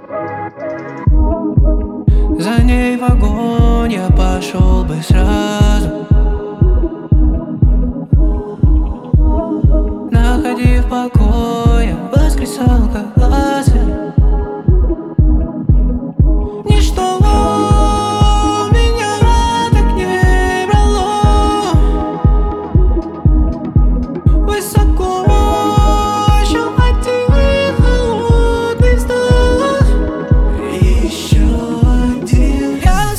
За ней в огонь я пошел бы сразу, находив покой, я воскресал как лазарь. Ничто меня так не брало высоко, еще один холодный вздох. Еще один.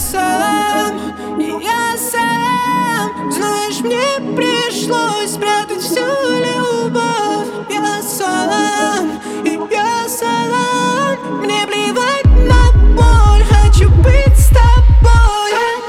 Я сам, знаешь, мне пришлось спрятать всю любовь. Я сам, мне плевать на боль, хочу быть с тобой.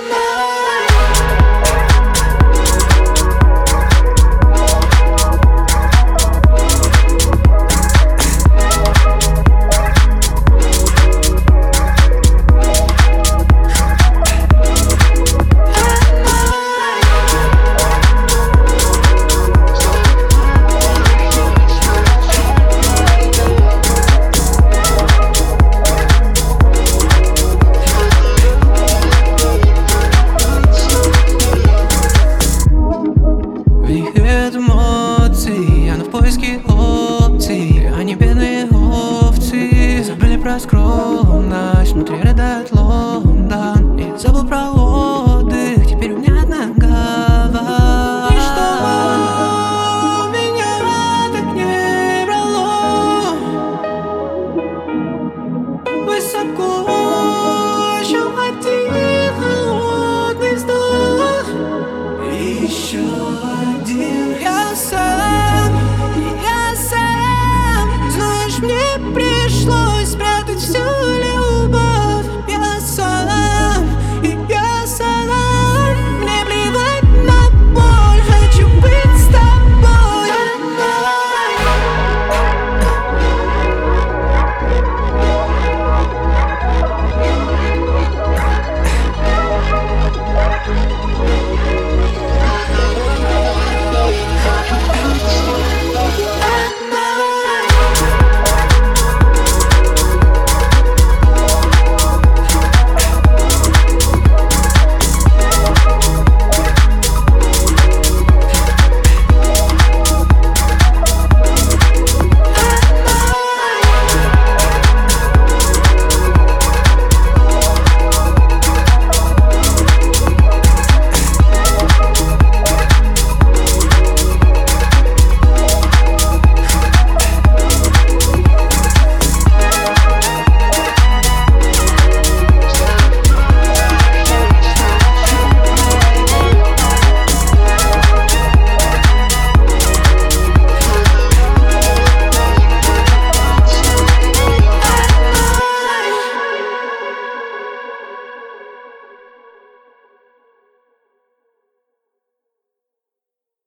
Вихрит эмоций, она в поиске опций. Они бедные овцы, забыли про скромность. Внутри рыдает Лондон, и забыл про отдых. Теперь у меня одна голова. Ничто меня так не брало высоко.